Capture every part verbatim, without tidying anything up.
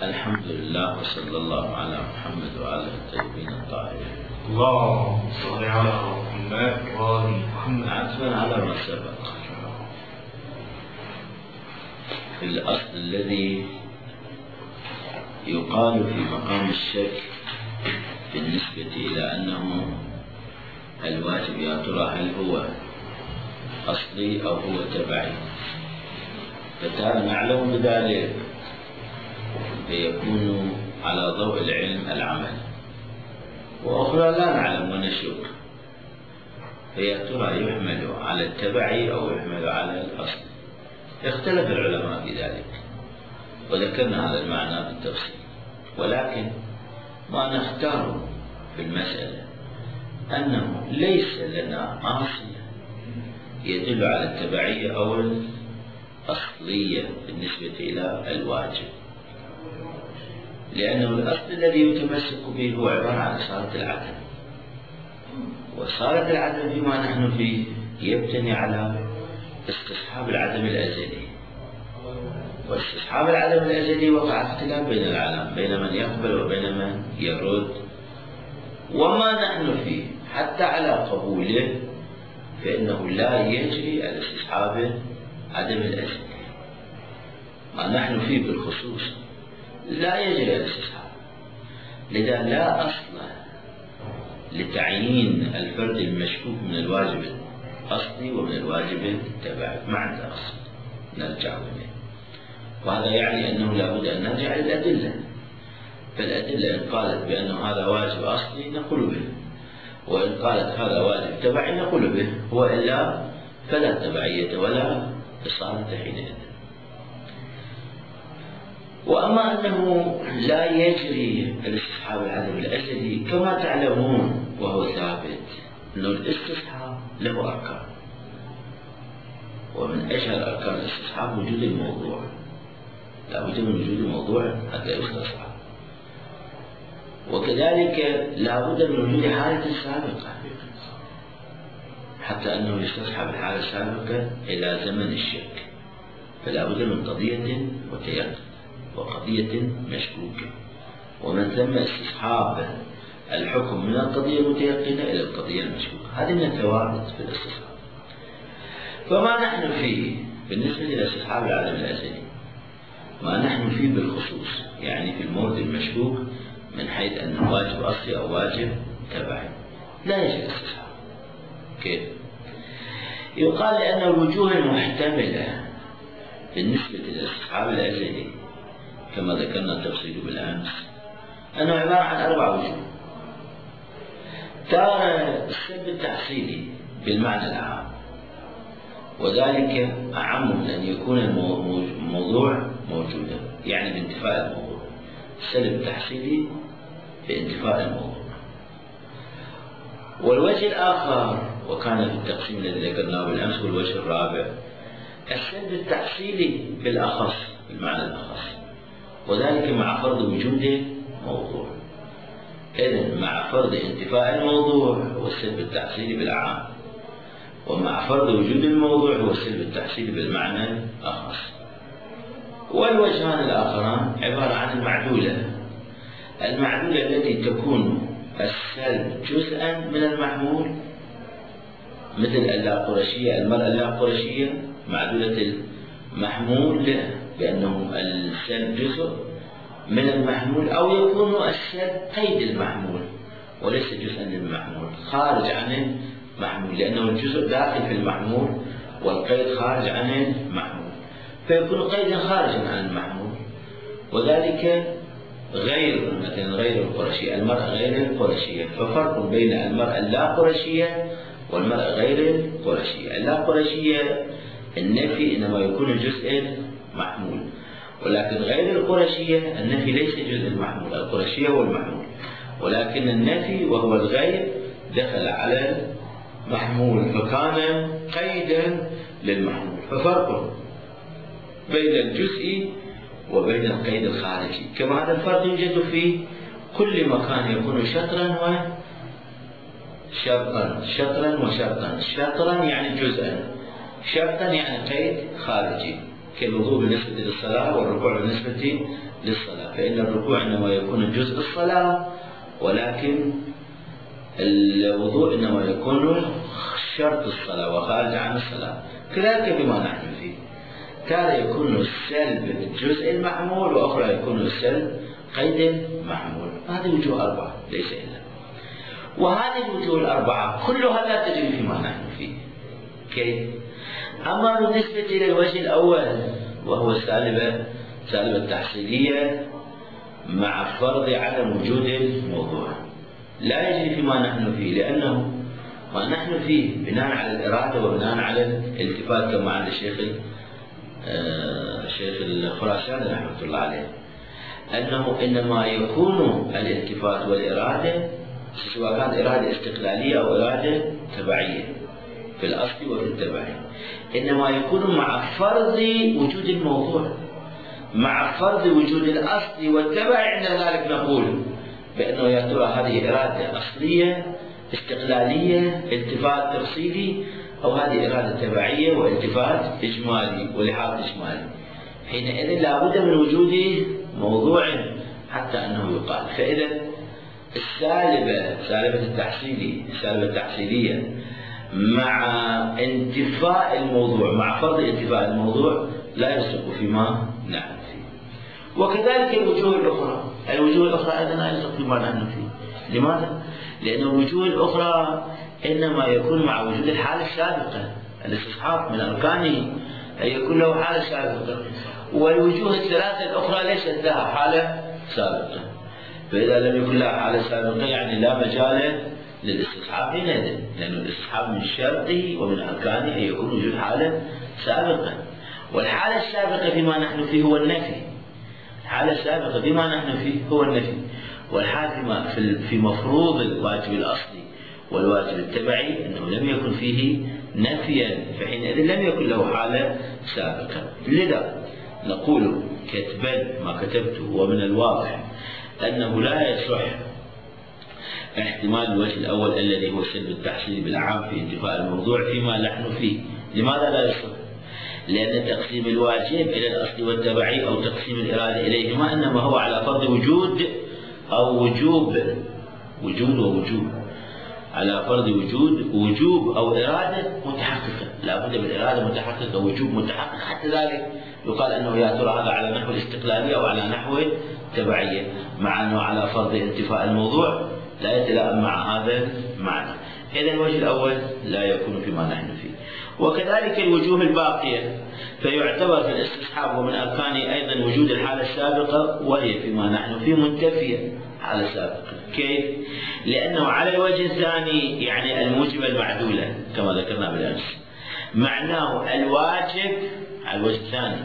الحمد لله وصلى الله على محمد وآله الطيبين الطاهرين. اللهم صل على محمد وآل محمد. عطفا على ما سبق، في الأصل الذي يقال في مقام الشك بالنسبة إلى أنه الواجب يا ترى هل هو أصلي أو هو تبعي، فتارة نعلم بذلك فيكون على ضوء العلم العمل، وأخرى لا نعلم ونشك، فيا ترى يحمل على التبعي أو يحمل على الأصل. اختلف العلماء في ذلك وذكرنا هذا المعنى بالتفصيل، ولكن ما نختاره في المسألة أنه ليس لنا أصل يدل على التبعية أو الأصلية بالنسبة إلى الواجب، لأنه الأصل الذي يتمسك به هو عبارة عن صالة العدم، وصالة العدم فيما نحن فيه يبتني على استصحاب العدم الأزلي، واستصحاب العدم الأزلي وقع اختلاف بين العالم، بين من يقبل وبين من يرد، وما نحن فيه حتى على قبوله فإنه لا يجري على استصحاب عدم الأزلي. ما نحن فيه بالخصوص لا يجري على الاستصحاب، لذا لا أصل لتعيين الفرد المشكوك من الواجب الأصلي ومن الواجب التبعي، ما عنده أصل نرجع إليه. وهذا يعني أنه لا بد أن نرجع للأدلة، فالأدلة إن قالت بأنه هذا واجب أصلي نقول به، وإن قالت هذا واجب تبعي نقول به، وإلا فلا تبعية ولا إصالة حينئذ. وأما أنه لا يجري الاستصحاب العدم الأزلي كما تعلمون وهو ثابت أنه الاستصحاب له أركان، ومن أشهر أركان الاستصحاب وجود الموضوع، لا بد من وجود الموضوع حتى يستصحب، وكذلك لا بد من وجود حالة سابقة حتى أنه يستصحب الحالة السابقة إلى زمن الشك، فلا بد من قضية وتيقن وقضية مشكوكة، ومن ثم استصحاب الحكم من القضية المتيقنة إلى القضية المشكوكة، هذه من الثوابت في الاستصحاب. فما نحن فيه بالنسبة إلى استصحاب العدم الأزلي ما نحن فيه بالخصوص، يعني في المورد المشكوك من حيث أنه واجب أصلي أو واجب تبعي لا يجب استصحاب. كيف؟ يقال لأن الوجوه المحتملة بالنسبة للاستصحاب الأزلي كما ذكرنا التفصيل بالأمس أنه عبارة عن أربع وجوه. تارة السلب التحصيلي بالمعنى العام، وذلك أعم من أن يكون الموضوع موجودا، يعني بانتفاء الموضوع، السلب التحصيلي بانتفاء الموضوع. والوجه الآخر وكان في التقسيم الذي ذكرناه بالأمس هو الوجه الرابع، السلب التحصيلي بالأخص بالمعنى الأخص، وذلك مع فرض وجود موضوع. إذن مع فرض انتفاء الموضوع هو السلب التحصيلي بالعام، ومع فرض وجود الموضوع هو السلب التحصيلي بالمعنى الأخص. والوجهان الآخران عبارة عن المعدولة، المعدولة التي تكون السلب جزءا من المحمول، مثل اللا قرشية، المرأة اللا قرشية معدولة المحمول بأنه السلب جزء من المحمول، أو يكون السلب قيد المحمول وليس جزءا للمحمول خارج عن المحمول، لأنه الجزء داخل في المحمول والقيد خارج عن المحمول، فيكون قيدا خارجا عن المحمول. وذلك غير مثلا غير القرشية، المرأة غير القرشية، ففرق بين المرأة اللا قرشية والمرأة غير القرشية. اللا قرشية النفي إنما يكون الجزء المحمول، ولكن غير القرشية النفي ليس جزء المحمول، القرشية هو المحمول، ولكن النفي وهو الغير دخل على المحمول فكان قيدا للمحمول. ففرق بين الجزء وبين القيد الخارجي، كما هذا الفرق يوجد في كل مكان يكون شطرا وشرطا، شطرا وشرطا، شطرا يعني جزءا، شرطا يعني قيد خارجي. كالوضوء بالنسبة للصلاة والركوع بالنسبة للصلاة، فإن الركوع إنما يكون جزء الصلاة، ولكن الوضوء إنما يكون شرط الصلاة وخارج عن الصلاة. كذلك بما نحن فيه، تارة يكون السلب جزء المحمول، وأخرى يكون السلب قيد المحمول. هذه وجوه أربعة ليس إلا، وهذه الوجوه الأربعة كلها لا تجري فيما نحن فيه. كيف؟ أما بالنسبة إلى الوجه الأول وهو السالبة السالبة التحصيلية مع فرض عدم وجود الموضوع، لا يجري فيما نحن فيه، لأنه ما نحن فيه بناء على الإرادة وبناء على الالتفات كما عند الشيخ الشيخ الخراساني رحمة الله عليه، أنه إنما يكون الالتفات والإرادة سواء كانت إرادة استقلالية أو إرادة تبعية في الأصل وفي التبعي، إنما يكون مع فرض وجود الموضوع، مع فرض وجود الأصل والتبع. عند ذلك نقول بأنه يا ترى هذه إرادة أصلية استقلالية التفات تفصيلي، أو هذه إرادة تبعية والتفات إجمالي ولحاظ إجمالي. حينئذ لا بد من وجود موضوع حتى أنه يقال. فإذا السالبة سالبة التحصيلي السالبة التحصيلية مع انتفاء الموضوع، مع فرض انتفاء الموضوع، لا يصدق فيما نحن فيه. وكذلك الوجوه الأخرى، الوجوه الأخرى أيضا لا يصدق فيما نحن فيه. لماذا؟ لأن الوجوه الأخرى إنما يكون مع وجود الحالة السابقة، الاستصحاب من أركانه أن يكون له حالة سابقة، والوجوه الثلاثة الأخرى ليست لها حالة سابقة. فإذا لم يكن لها حالة سابقة يعني لا مجال للاستصحاب حينئذ، لأن الاستصحاب من شرطه ومن أركانه أن يكون وجود حالة سابقة. والحالة السابقة فيما نحن فيه هو النفي، الحالة السابقة فيما نحن فيه هو النفي، والحال في مفروض الواجب الأصلي والواجب التبعي أنه لم يكن فيه نفيا، فحينئذ لم يكن له حالة سابقة. لذا نقول كتبا ما كتبته، ومن الواضح أنه لا يصح احتمال الوجه الأول الذي هو سلب التحصيل بالعام في انتفاء الموضوع فيما نحن فيه. لماذا لا يصح؟ لأن تقسيم الواجب إلى الأصل والتبعي أو تقسيم الإرادة إليهما إنما هو على فرض وجود أو وجوب، وجود ووجوب، على فرض وجود وجوب أو إرادة متحققة، لا بد من إرادة متحققة ووجوب متحقق، حتى ذلك يقال أنه يا ترى هذا على نحو الاستقلالية أو على نحو التبعية، مع أنه على فرض انتفاء الموضوع لا يتلائم مع هذا المعنى. إذا الوجه الأول لا يكون فيما نحن فيه. وكذلك الوجوه الباقية فيعتبر في الاستصحاب ومن أركانه أيضا وجود الحالة السابقة، وهي فيما نحن فيه منتفية حالة سابقة. كيف؟ لأنه على الوجه الثاني يعني الموجبة المعدولة كما ذكرنا بالأمس، معناه الواجب على الوجه الثاني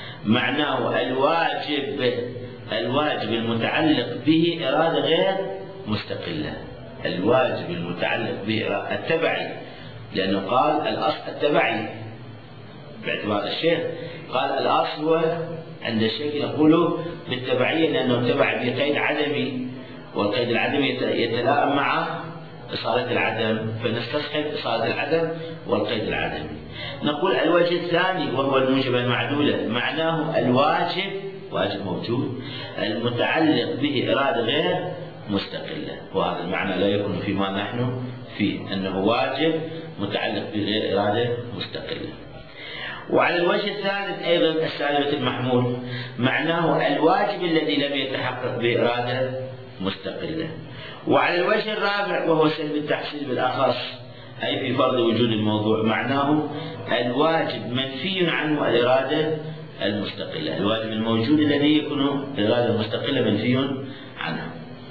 معناه الواجب الواجب المتعلق به إرادة غير مستقلة، الواجب المتعلق به التبعي، لأنه قال الأصل التبعي باعتبار الشيخ، قال الأصل هو عند الشيخ يقول بالتبعية لأنه تبع بقيد عدمي، والقيد العدمي يتلائم مع إصالة العدم، فنستصحب إصالة العدم والقيد العدمي. نقول الوجه الثاني وهو الموجبة المعدولة معناه الواجب واجب موجود المتعلق به إرادة غير مستقلة، وهذا المعنى لا يكون فيما نحن فيه، أنه واجب متعلق بغير إرادة مستقلة. وعلى الوجه الثالث أيضا السالبة المحمول معناه الواجب الذي لم يتحقق بإرادة مستقلة. وعلى الوجه الرابع وهو سلب التحصيل بالأخص أي في فرض وجود الموضوع معناه الواجب منفي عنه الإرادة المستقلة، الواجب الموجود الذي يكون الإرادة المستقلة منفي عنه.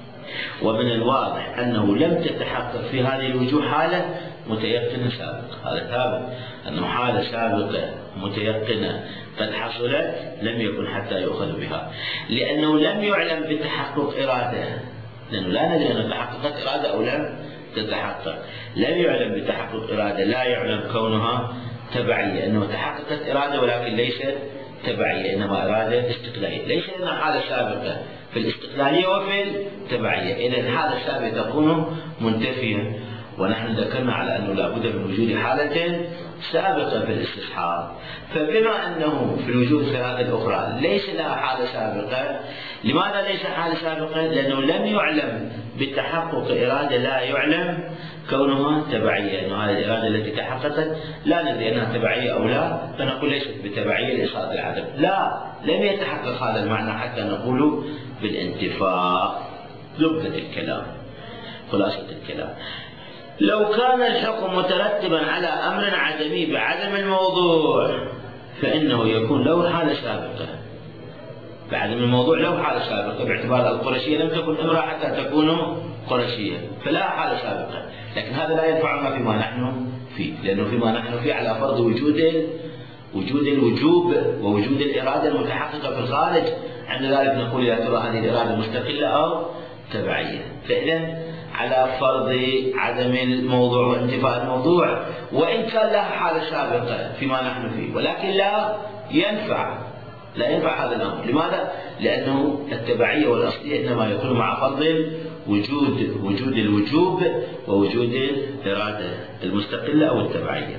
ومن الواضح أنه لم تتحقق في هذه الوجوه حالة متيقنة سابقة، هذا ثابت أنه حالة سابقة متيقنة قد حصلت لم يكن حتى يؤخذ بها، لأنه لم يعلم بتحقق إرادة، لأنه لا ندري أن تحققت إرادة أو لم تتحقق، لم يعلم بتحقق إرادة، لا يعلم كونها تبعية، أنه تحققت إرادة ولكن ليست تبعية إنما إرادة استقلالية، ليس لنا حالة سابقة في الاستقلالية وفي التبعية، إذا الحالة السابقة تكون منتفية. ونحن ذكرنا على أنه لا بد من وجود حالة سابقة في الاستصحاب. فبما أنه في الوجوه الثلاثة الأخرى ليس لها حالة سابقة، لماذا ليس حالة سابقة؟ لأنه لم يعلم بالتحقق إرادة لا يعلم كونها تبعية، أنه هذه الإرادة التي تحققت لا ندري أنها تبعية أو لا، فنقول ليست بتبعية لإسقاط العدم. لا، لم يتحقق هذا المعنى حتى نقول بالانتفاء. لبة الكلام، خلاصة الكلام، لو كان الحكم مترتبا على أمر عدمي بعدم الموضوع فإنه يكون له حالة سابقة. بعدم الموضوع له حالة سابقة باعتبار القرشية لم تكن امرأة حتى تكون قرشية، فلا حالة سابقة. لكن هذا لا ينفعنا فيما نحن فيه، لأنه فيما نحن فيه على فرض وجود وجود الوجوب ووجود الإرادة المتحققة في الخارج. عند ذلك نقول يا ترى هذه الإرادة مستقلة أو تبعية. فإذا على فرض عدم الموضوع وانتفاء الموضوع، وإن كان لها حالة سابقة فيما نحن فيه، ولكن لا ينفع لا ينفع هذا الأمر. لماذا؟ لأنه التبعية والأصلية إنما يكون مع فرض وجود وجود الوجوب ووجود الإرادة المستقلة أو التبعية.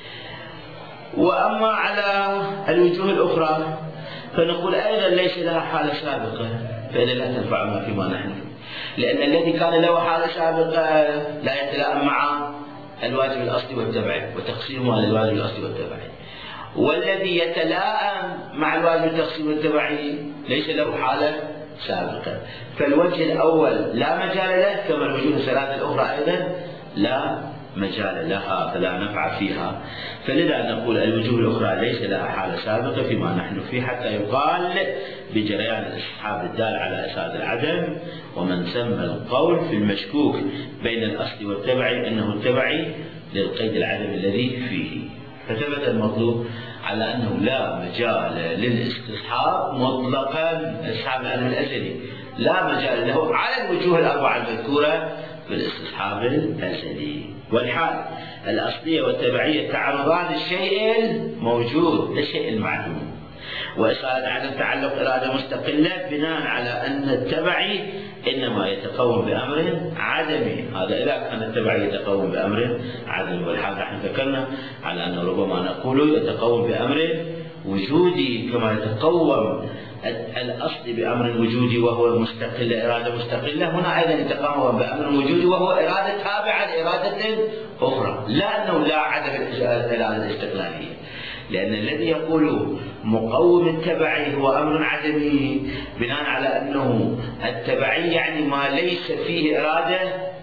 وأما على الوجوه الأخرى فنقول أيضا ليس لها حالة سابقة، فإذا لا تنفعنا فيما نحن فيه، لأن الذي كان له حالة سابقة لا يتلائم مع الواجب الأصلي والتبعي وتقسيمه على الواجب الأصلي والتبعي، والذي يتلائم مع الواجب التقسيم والتبعي ليس له حالة سابقة. فالوجه الأول لا مجال له، كما الوجوه الثلاثة الأخرى أيضا لا مجال لها فلا نفع فيها. فلذا نقول الوجوه الأخرى ليس لها حالة سابقة فيما نحن فيه، حتى يقال بجريان الاستصحاب الدال على إسقاط العدم. ومن سمى القول في المشكوك بين الأصل والتبعي أنه التبعي للقيد العدم الذي فيه. فثبت المطلوب على أنه لا مجال للاستصحاب مطلقا، استصحاب العدم الأزلي لا مجال له على الوجوه الأربعة المذكورة في الاستصحاب الأزلي. والحال الأصلية والتبعية تعرضان للشيء الموجود للشيء المعلوم، وإسقاط عدم تعلق إرادة مستقلة بناء على أن التبعي إنما يتقوم بأمر عدمي. هذا إذا كان التبعي يتقوم بأمر عدمي، والحال نحن ذكرنا على أنه ربما نقول يتقوم بأمر وجودي كما يتقوم الأصل بأمر وجودي وهو مستقل إرادة مستقلة. هنا أيضا يتقوم بأمر وجودي وهو إرادة تابعة لإرادة أخرى، لا أنه لا عدم الإرادة الاستقلالية. لأن الذي يقول مقوم التبعي هو أمر عدمي بناء على أنه التبعي يعني ما ليس فيه إرادة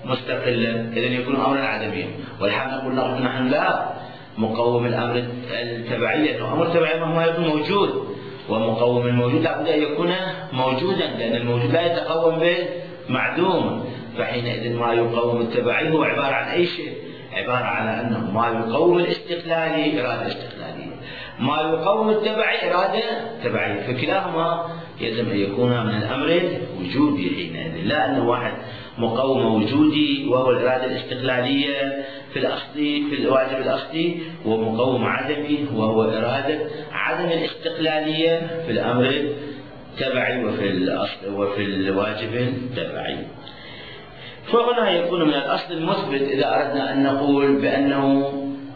مستقلة، إذن يكون أمرا عدميا. والحال نقول نحن لا، مقوم الأمر التبعي لأنه أمر تبعي مهما يكون موجود، ومقوم الموجود لابد أن يكون موجودا، لأن الموجود لا يتقوم بالمعدوم. فحينئذ ما يقوم التبعي هو عبارة عن أي شيء؟ عبارة على أنه ما يقوم الاستقلالي إرادة استقلالية، ما يقوم التبعي إرادة تبعية، فكلاهما يلزم أن يكون من الأمر الوجودي حينئذ، لا أن واحد مقوم وجودي وهو الإرادة الاستقلالية في الأصلي في الواجب الأصلي، ومقوم عدمي وهو إرادة عدم الاستقلالية في الأمر التبعي وفي الأصل وفي الواجب التبعي. فهنا يكون من الأصل المثبت إذا أردنا أن نقول بأنه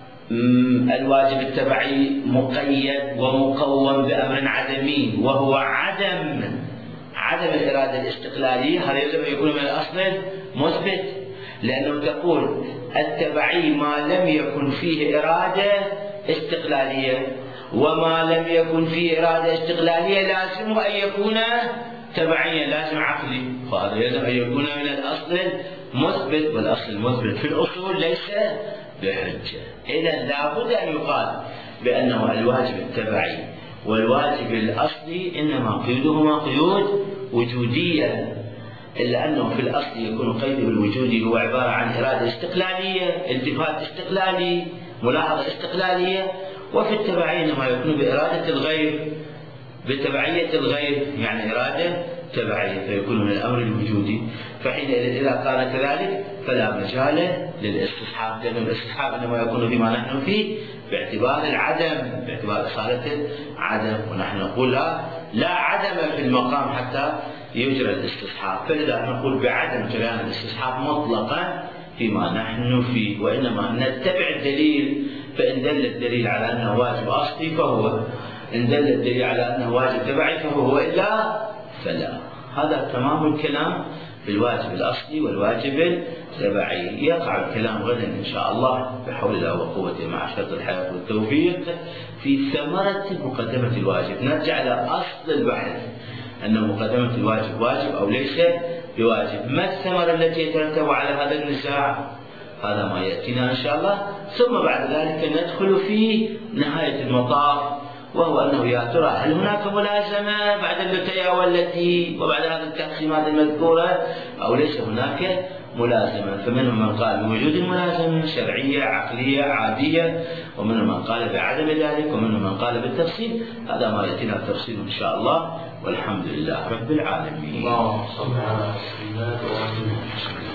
الواجب التبعي مقيد ومقوم بأمر عدمي وهو عدم عدم الإرادة الاستقلالية، هذا يجب أن يكون من الأصل مثبت، لأنه تقول التبعي ما لم يكن فيه إرادة استقلالية، وما لم يكن فيه إرادة استقلالية لازم أن يكون تبعيا، لازم عقلي، فهذا يجب أن يكون من الأصل مثبت، والأصل المثبت في الأصول ليس بحجة. إذا لابد أن يقال بأنه الواجب التبعي والواجب الأصلي إنما قيودهما قيود وجودية، إلا أنه في الأصل يكون قيد الوجودي هو عبارة عن إرادة استقلالية، التفات استقلالي، ملاحظة استقلالية، وفي التبعية إنما يكون بإرادة الغير، بتبعية الغير يعني إرادة تبعية، فيكون من الأمر الوجودي. فحينئذ إذا كان كذلك فلا مجال للاستصحاب، لأن الاستصحاب إنما يكون فيما نحن فيه باعتبار العدم، باعتبار إصالة العدم، ونحن نقول لا لا عدم في المقام حتى يجرى الاستصحاب. فلذا نقول بعدم جريان الاستصحاب مطلقا فيما نحن فيه، وإنما نتبع الدليل، فإن دل الدليل على أنه واجب أصلي فهو، إن دل الدليل على أنه واجب تبعي فهو، وإلا فلا. هذا تمام الكلام بالواجب الأصلي والواجب التبعي. يقع الكلام غدا إن شاء الله بحول الله وقوته مع شرط الحياة والتوفيق في ثمرة مقدمة الواجب. نرجع إلى أصل البحث، أن مقدمة الواجب واجب أو ليس بواجب. ما الثمرة التي يترتب على هذا النزاع؟ هذا ما يأتينا إن شاء الله. ثم بعد ذلك ندخل في نهاية المطاف، وهو أنه يا ترى هل هناك ملازمة بعد التي والتي وبعد هذه التقسيمات المذكورة أو ليس هناك ملازمة؟ فمنهم من قال بوجود الملازمة شرعية عقلية عادية، ومنهم من قال بعدم ذلك، ومنهم من قال بالتفصيل. هذا ما يأتينا التفصيل إن شاء الله، والحمد لله رب العالمين. اللهم صل على سيدنا محمد.